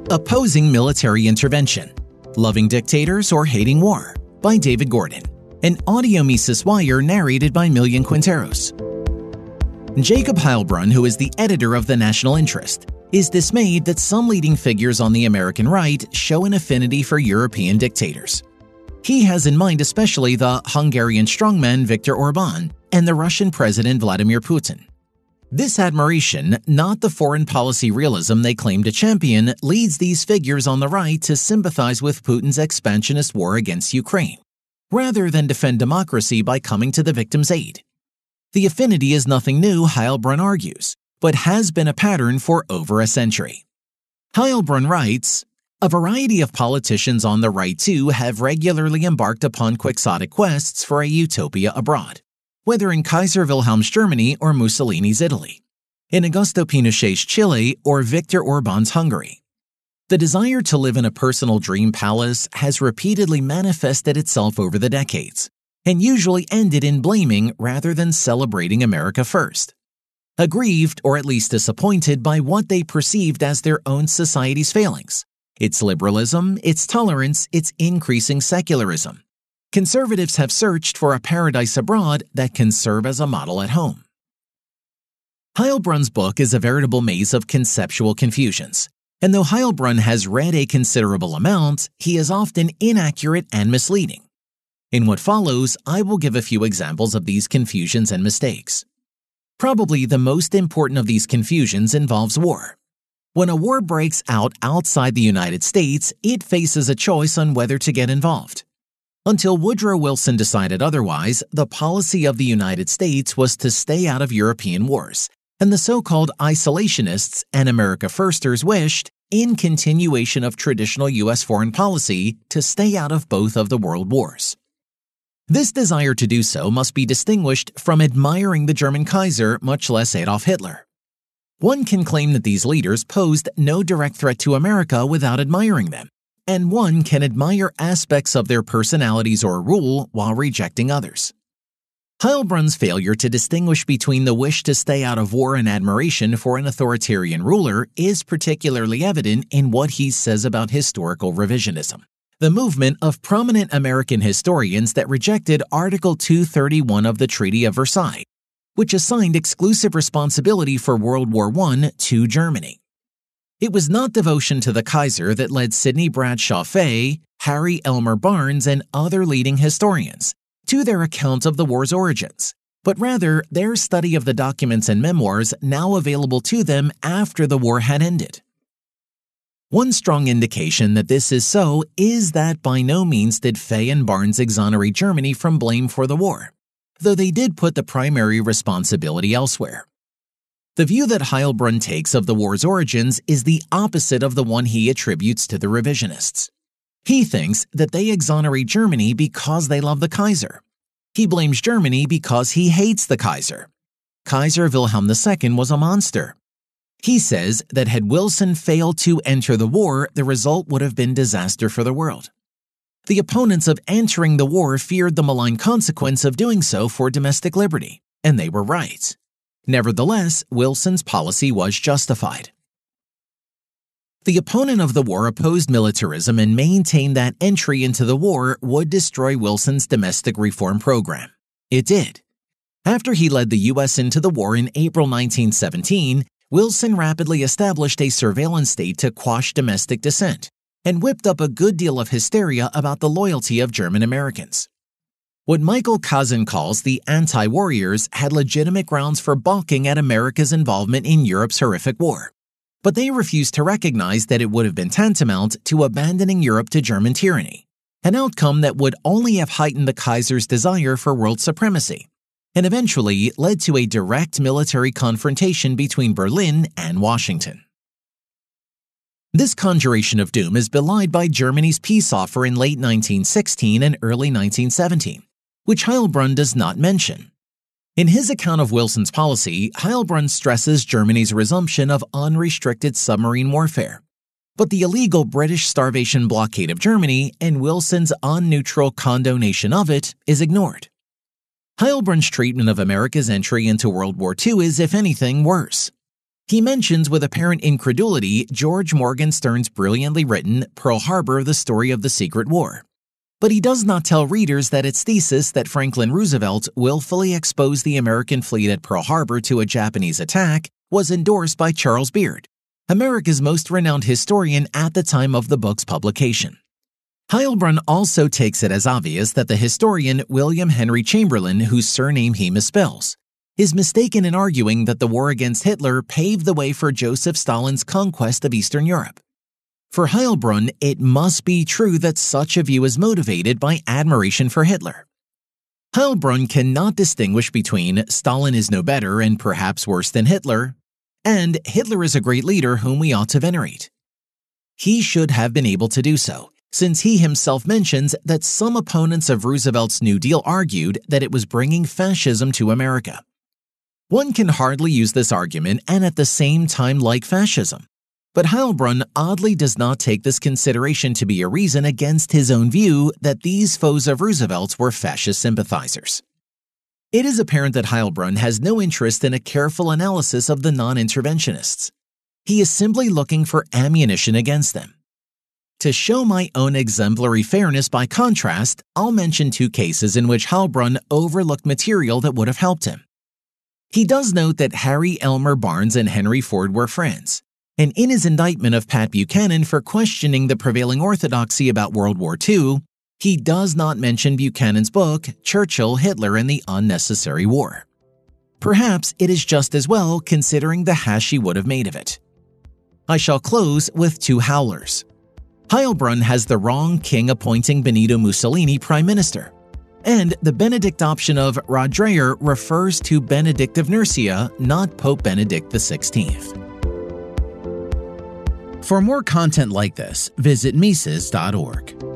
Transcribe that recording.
Opposing Military Intervention, Loving Dictators or Hating War by David Gordon, an audio Mises Wire narrated by Millian Quinteros. Jacob Heilbrunn, who is the editor of The National Interest, is dismayed that some leading figures on the American right show an affinity for European dictators. He has in mind especially the Hungarian strongman Viktor Orbán and the Russian President Vladimir Putin. This admiration, not the foreign policy realism they claim to champion, leads these figures on the right to sympathize with Putin's expansionist war against Ukraine, rather than defend democracy by coming to the victim's aid. The affinity is nothing new, Heilbrunn argues, but has been a pattern for over a century. Heilbrunn writes, "A variety of politicians on the right too have regularly embarked upon quixotic quests for a utopia abroad, whether in Kaiser Wilhelm's Germany or Mussolini's Italy, in Augusto Pinochet's Chile or Viktor Orbán's Hungary. The desire to live in a personal dream palace has repeatedly manifested itself over the decades, and usually ended in blaming rather than celebrating America first. Aggrieved or at least disappointed by what they perceived as their own society's failings, its liberalism, its tolerance, its increasing secularism. Conservatives have searched for a paradise abroad that can serve as a model at home." Heilbrunn's book is a veritable maze of conceptual confusions, and though Heilbrunn has read a considerable amount, he is often inaccurate and misleading. In what follows, I will give a few examples of these confusions and mistakes. Probably the most important of these confusions involves war. When a war breaks out outside the United States, it faces a choice on whether to get involved. Until Woodrow Wilson decided otherwise, the policy of the United States was to stay out of European wars, and the so-called isolationists and America Firsters wished, in continuation of traditional U.S. foreign policy, to stay out of both of the world wars. This desire to do so must be distinguished from admiring the German Kaiser, much less Adolf Hitler. One can claim that these leaders posed no direct threat to America without admiring them, and one can admire aspects of their personalities or rule while rejecting others. Heilbrunn's failure to distinguish between the wish to stay out of war and admiration for an authoritarian ruler is particularly evident in what he says about historical revisionism, the movement of prominent American historians that rejected Article 231 of the Treaty of Versailles, which assigned exclusive responsibility for World War I to Germany. It was not devotion to the Kaiser that led Sidney Bradshaw Fay, Harry Elmer Barnes, and other leading historians to their account of the war's origins, but rather their study of the documents and memoirs now available to them after the war had ended. One strong indication that this is so is that by no means did Fay and Barnes exonerate Germany from blame for the war, though they did put the primary responsibility elsewhere. The view that Heilbrunn takes of the war's origins is the opposite of the one he attributes to the revisionists. He thinks that they exonerate Germany because they love the Kaiser. He blames Germany because he hates the Kaiser. Kaiser Wilhelm II was a monster. He says that had Wilson failed to enter the war, the result would have been disaster for the world. The opponents of entering the war feared the malign consequence of doing so for domestic liberty, and they were right. Nevertheless, Wilson's policy was justified. The opponent of the war opposed militarism and maintained that entry into the war would destroy Wilson's domestic reform program. It did. After he led the U.S. into the war in April 1917, Wilson rapidly established a surveillance state to quash domestic dissent and whipped up a good deal of hysteria about the loyalty of German Americans. What Michael Kazin calls the anti-warriors had legitimate grounds for balking at America's involvement in Europe's horrific war, but they refused to recognize that it would have been tantamount to abandoning Europe to German tyranny, an outcome that would only have heightened the Kaiser's desire for world supremacy, and eventually led to a direct military confrontation between Berlin and Washington. This conjuration of doom is belied by Germany's peace offer in late 1916 and early 1917, which Heilbrunn does not mention. In his account of Wilson's policy, Heilbrunn stresses Germany's resumption of unrestricted submarine warfare, but the illegal British starvation blockade of Germany and Wilson's unneutral condonation of it is ignored. Heilbrunn's treatment of America's entry into World War II is, if anything, worse. He mentions with apparent incredulity George Morgenstern's brilliantly written Pearl Harbor, the Story of the Secret War. But he does not tell readers that its thesis that Franklin Roosevelt willfully exposed the American fleet at Pearl Harbor to a Japanese attack was endorsed by Charles Beard, America's most renowned historian at the time of the book's publication. Heilbronn also takes it as obvious that the historian William Henry Chamberlain, whose surname he misspells, is mistaken in arguing that the war against Hitler paved the way for Joseph Stalin's conquest of Eastern Europe. For Heilbronn, it must be true that such a view is motivated by admiration for Hitler. Heilbronn cannot distinguish between Stalin is no better and perhaps worse than Hitler, and Hitler is a great leader whom we ought to venerate. He should have been able to do so, since he himself mentions that some opponents of Roosevelt's New Deal argued that it was bringing fascism to America. One can hardly use this argument and at the same time like fascism, but Heilbronn oddly does not take this consideration to be a reason against his own view that these foes of Roosevelt's were fascist sympathizers. It is apparent that Heilbronn has no interest in a careful analysis of the non-interventionists. He is simply looking for ammunition against them. To show my own exemplary fairness by contrast, I'll mention two cases in which Heilbronn overlooked material that would have helped him. He does note that Harry Elmer Barnes and Henry Ford were friends, and in his indictment of Pat Buchanan for questioning the prevailing orthodoxy about World War II, he does not mention Buchanan's book, Churchill, Hitler, and the Unnecessary War. Perhaps it is just as well considering the hash he would have made of it. I shall close with two howlers. Heilbronn has the wrong king appointing Benito Mussolini prime minister, and the Benedict option of Rod Dreher refers to Benedict of Nursia, not Pope Benedict XVI. For more content like this, visit Mises.org.